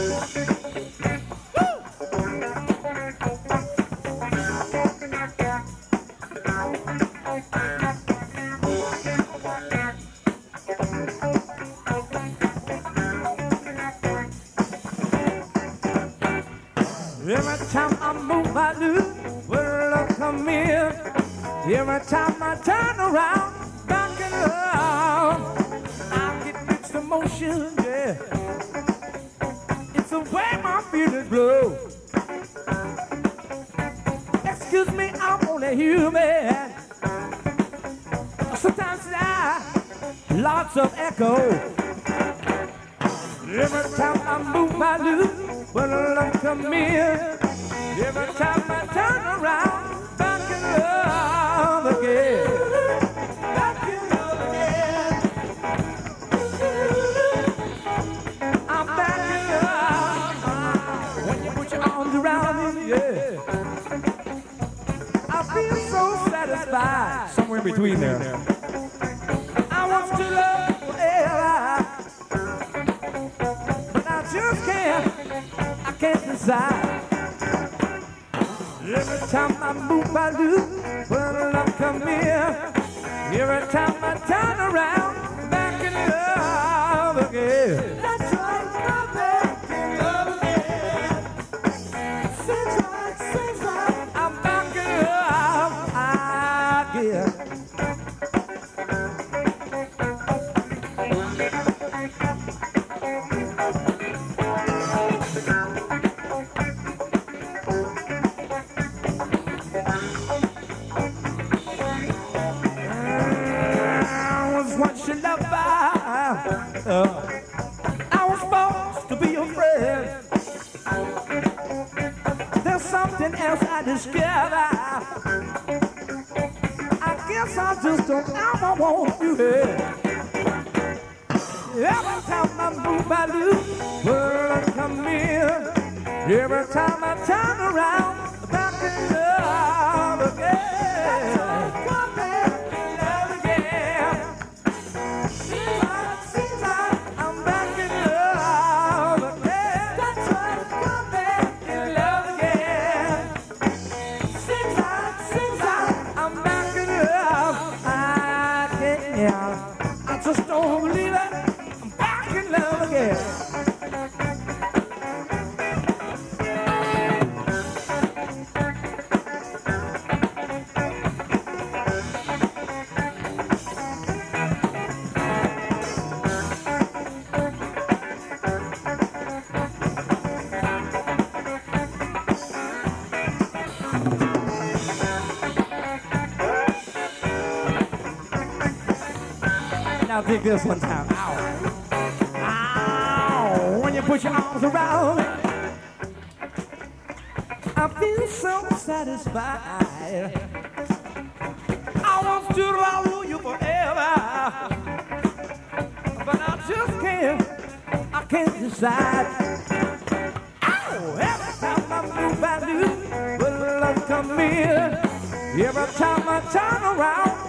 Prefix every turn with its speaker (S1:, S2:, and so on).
S1: Every time I move my loop, well, come in. Every time I turn around, back and around, I get mixed emotions, yeah. It's the way my feelings blow. Excuse me, I'm only human. Sometimes lots of echo. Every time I move my loop, well, I come in. Every time I turn around, back in love again. Back in love again. I'm back in love. When you put your arms around me, yeah. I feel so satisfied. Somewhere in between there. I want to love forever. Just I can't decide. Every time I move my loop, when I come here, every time I turn around, back in love again. That's right, I'm back in love again. Seems like I'm back in love again. I was supposed to be your friend. There's something else I discovered. I guess I just don't ever want you here. Every time I move my loop, well, I come in. Every time I turn around, back in love again. Come back in love again. I just don't believe it. I'm back in love again. Now dig this one time. Ow. Ow. When you put your arms around me, I feel so satisfied. I want to love you forever, but I just can't decide. Ow. Every time I move, I do, but love come in. Every time I turn around,